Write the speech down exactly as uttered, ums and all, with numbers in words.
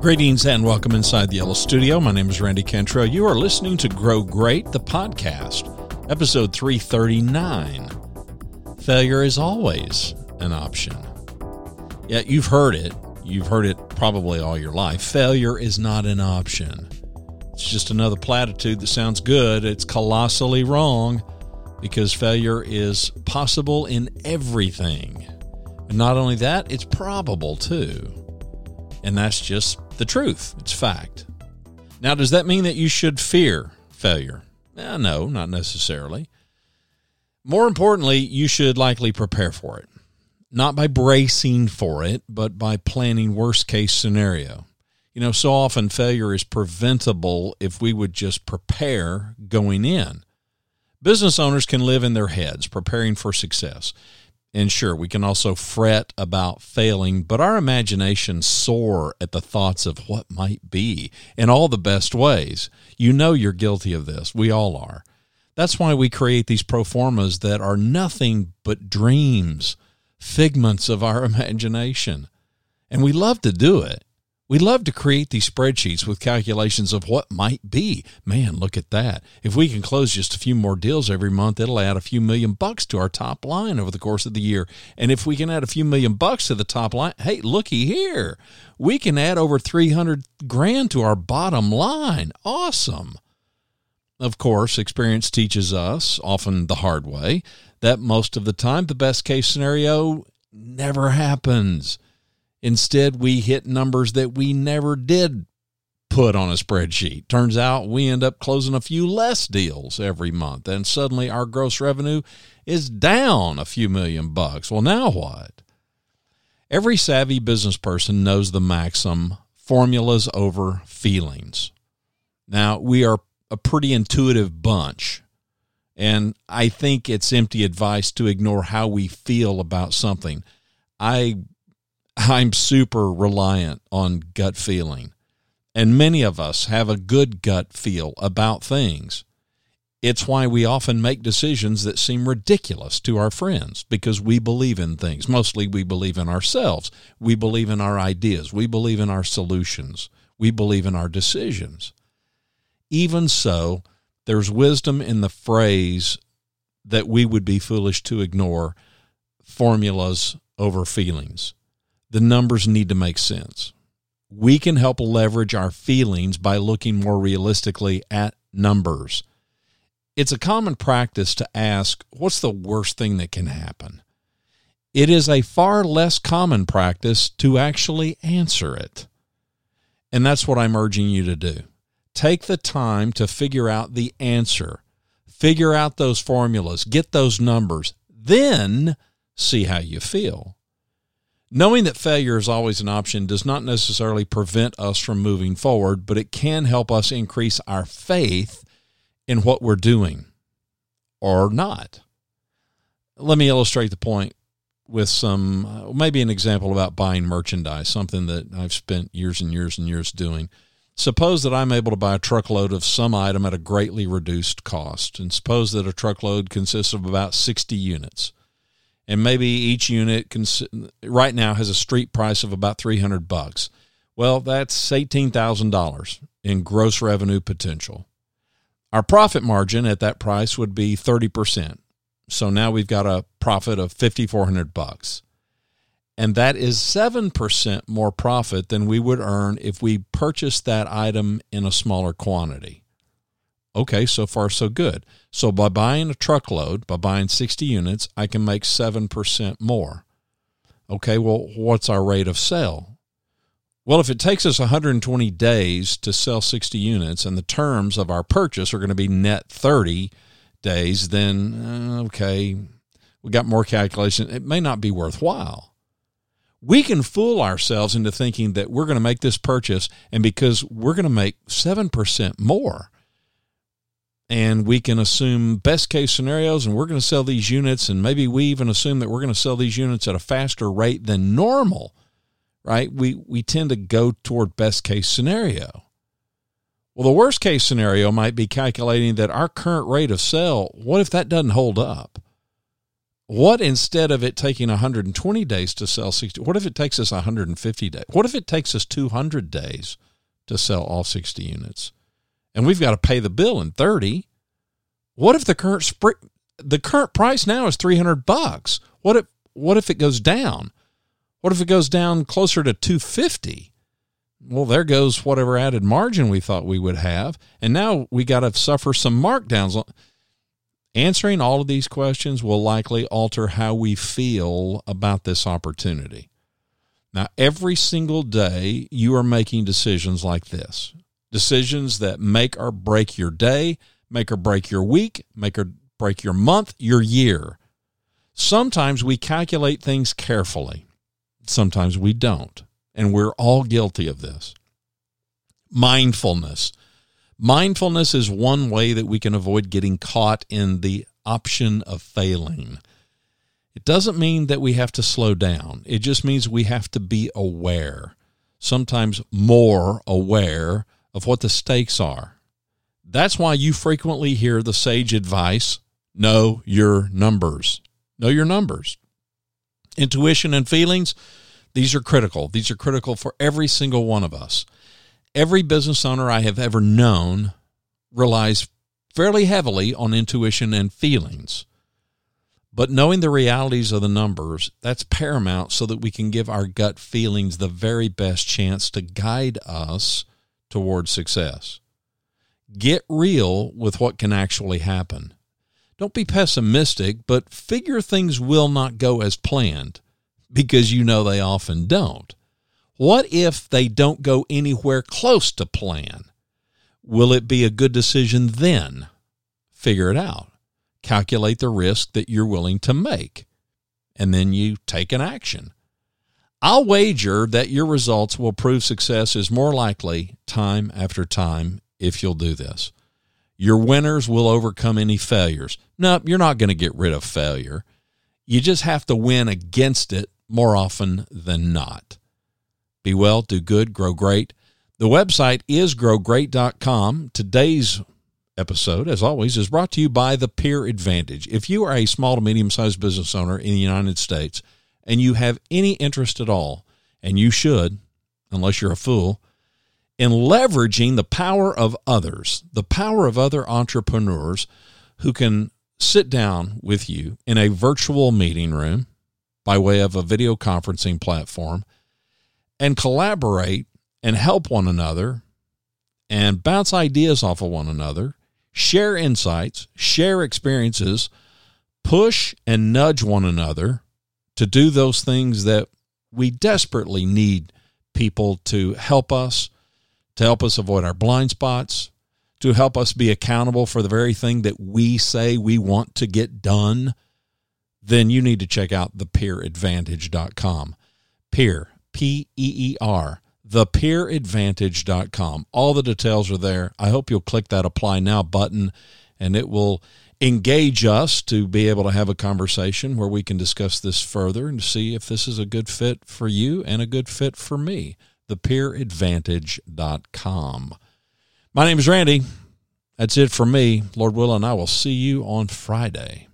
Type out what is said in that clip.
Greetings and welcome inside the Yellow Studio. My name is Randy Cantrell. You are listening to Grow Great, the podcast, episode three thirty-nine. Failure is always an option. Yeah, you've heard it. You've heard it probably all your life. Failure is not an option. It's just another platitude that sounds good. It's colossally wrong because failure is possible in everything. And not only that, it's probable too. And that's just the truth. It's fact. Now, does that mean that you should fear failure? Eh, no, not necessarily. More importantly, you should likely prepare for it. Not by bracing for it, but by planning worst-case scenario. You know, so often failure is preventable if we would just prepare going in. Business owners can live in their heads preparing for success. And sure, we can also fret about failing, but our imaginations soar at the thoughts of what might be in all the best ways. You know you're guilty of this. We all are. That's why we create these pro formas that are nothing but dreams, figments of our imagination. And we love to do it. We love to create these spreadsheets with calculations of what might be. Man, look at that. If we can close just a few more deals every month, it'll add a few million bucks to our top line over the course of the year. And if we can add a few million bucks to the top line, hey, looky here. We can add over three hundred grand to our bottom line. Awesome. Of course, experience teaches us, often the hard way, that most of the time the best case scenario never happens. Instead, we hit numbers that we never did put on a spreadsheet. Turns out we end up closing a few less deals every month, and suddenly our gross revenue is down a few million bucks. Well, now what? Every savvy business person knows the maxim, formulas over feelings. Now, we are a pretty intuitive bunch, and I think it's empty advice to ignore how we feel about something. I I'm super reliant on gut feeling, and many of us have a good gut feel about things. It's why we often make decisions that seem ridiculous to our friends because we believe in things. Mostly we believe in ourselves. We believe in our ideas. We believe in our solutions. We believe in our decisions. Even so, there's wisdom in the phrase that we would be foolish to ignore, formulas over feelings. The numbers need to make sense. We can help leverage our feelings by looking more realistically at numbers. It's a common practice to ask, what's the worst thing that can happen? It is a far less common practice to actually answer it. And that's what I'm urging you to do. Take the time to figure out the answer. Figure out those formulas. Get those numbers. Then see how you feel. Knowing that failure is always an option does not necessarily prevent us from moving forward, but it can help us increase our faith in what we're doing or not. Let me illustrate the point with some, uh, maybe an example about buying merchandise, something that I've spent years and years and years doing. Suppose that I'm able to buy a truckload of some item at a greatly reduced cost, and suppose that a truckload consists of about sixty units. And maybe each unit cons- right now has a street price of about three hundred bucks. Well, that's eighteen thousand dollars in gross revenue potential. Our profit margin at that price would be thirty percent. So now we've got a profit of fifty-four hundred bucks. And that is seven percent more profit than we would earn if we purchased that item in a smaller quantity. Okay, so far so good. So by buying a truckload, by buying sixty units, I can make seven percent more. Okay, well, what's our rate of sale? Well, if it takes us one hundred twenty days to sell sixty units and the terms of our purchase are going to be net thirty days, then, uh, okay, we got more calculation. It may not be worthwhile. We can fool ourselves into thinking that we're going to make this purchase, and because we're going to make seven percent more, and we can assume best case scenarios, and we're going to sell these units, and maybe we even assume that we're going to sell these units at a faster rate than normal, right? We we tend to go toward best case scenario. Well, the worst case scenario might be calculating that our current rate of sale, what if that doesn't hold up? What, instead of it taking one hundred twenty days to sell sixty, what if it takes us one hundred fifty days? What if it takes us two hundred days to sell all sixty units? And we've got to pay the bill in thirty. What if the current spring, the current price now is three hundred bucks? What if, what if it goes down? What if it goes down closer to two fifty? Well, there goes whatever added margin we thought we would have. And now we got to suffer some markdowns. Answering all of these questions will likely alter how we feel about this opportunity. Now, every single day you are making decisions like this. Decisions that make or break your day, make or break your week, make or break your month, your year. Sometimes we calculate things carefully. Sometimes we don't. And we're all guilty of this. Mindfulness. Mindfulness is one way that we can avoid getting caught in the option of failing. It doesn't mean that we have to slow down. It just means we have to be aware, sometimes more aware of what the stakes are. That's why you frequently hear the sage advice, know your numbers. Know your numbers. Intuition and feelings, these are critical. These are critical for every single one of us. Every business owner I have ever known relies fairly heavily on intuition and feelings. But knowing the realities of the numbers, that's paramount so that we can give our gut feelings the very best chance to guide us towards success. Get real with what can actually happen. Don't be pessimistic, but figure things will not go as planned, because you know they often don't. What if they don't go anywhere close to plan? Will it be a good decision then? Figure it out. Calculate the risk that you're willing to make, and then you take an action. I'll wager that your results will prove success is more likely time after time if you'll do this. Your winners will overcome any failures. No, you're not going to get rid of failure. You just have to win against it more often than not. Be well, do good, grow great. The website is grow great dot com. Today's episode, as always, is brought to you by the Peer Advantage. If you are a small to medium-sized business owner in the United States and you have any interest at all, and you should, unless you're a fool, in leveraging the power of others, the power of other entrepreneurs who can sit down with you in a virtual meeting room by way of a video conferencing platform and collaborate and help one another and bounce ideas off of one another, share insights, share experiences, push and nudge one another to do those things that we desperately need people to help us, to help us avoid our blind spots, to help us be accountable for the very thing that we say we want to get done, then you need to check out the peer advantage dot com. Peer, P E E R, the peer advantage dot com. All the details are there. I hope you'll click that Apply Now button, and it will engage us to be able to have a conversation where we can discuss this further and see if this is a good fit for you and a good fit for me. the peer advantage dot com. My name is Randy. That's it for me. Lord willing, I will see you on Friday.